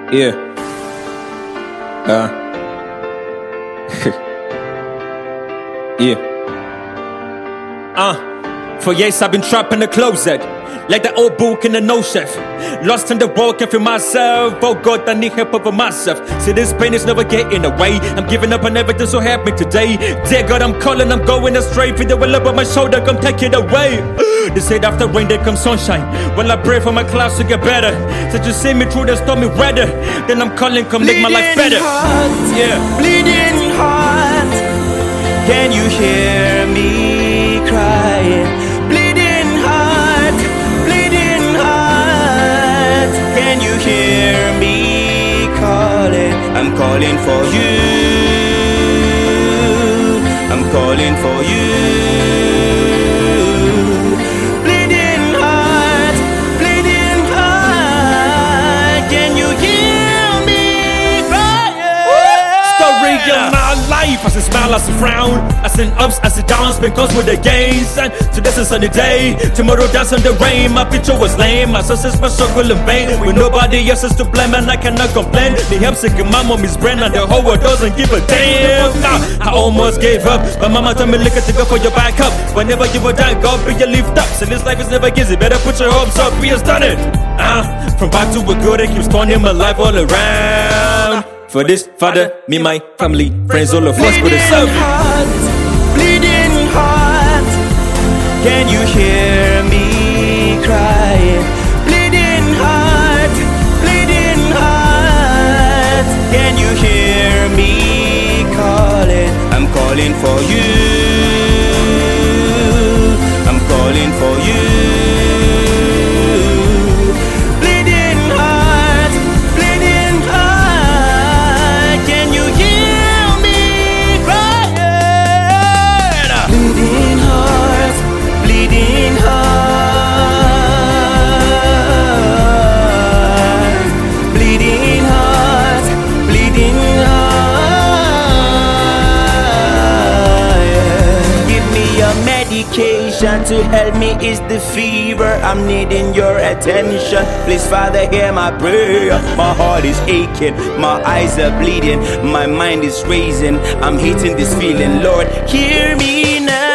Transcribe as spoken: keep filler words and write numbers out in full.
Yeah. Uh. Yeah. Uh. For years I've been trapped in the closet, like the old book in the no shelf. Lost in the world, can't feel myself. Oh God, I need help over myself. See, this pain is never getting away. I'm giving up on everything, so help me today. Dear God, I'm calling, I'm going astray. Feel the will up on my shoulder, come take it away. They said after rain there comes sunshine. Well, I pray for my clouds to get better. Said you see me through the stormy weather. Then I'm calling, come Bleeding make my life better. Heart, yeah. Bleeding heart, can you hear me crying? Bleeding heart, bleeding heart, can you hear me calling? I'm calling for you, I'm calling for you. Bleeding heart, bleeding heart, can you hear me crying? Story of my life, I see smile, I see frown, I see ups, I see downs, been close with the gains. And today's a sunny day, tomorrow dance in the rain. My picture was lame, my success, my struggle in vain. With nobody else is to blame and I cannot complain. The help sick my mommy's brain and the whole world doesn't give a damn. Nah, I almost gave up, but mama told me look at to go for your backup. Whenever you were down, God be your lift up. So this life is never easy, better put your hopes up, we has done it. Uh, from bad to a good, it keeps turning my life all around. For this, Father, me, my family, friends, all of us, put it up. Bleeding heart, can you hear me crying? Bleeding heart, bleeding heart, can you hear me calling? I'm calling for you, I'm calling for you. Medication to help me is the fever. I'm needing your attention. Please, Father, hear my prayer. My heart is aching, my eyes are bleeding, my mind is racing. I'm hating this feeling, Lord, hear me now.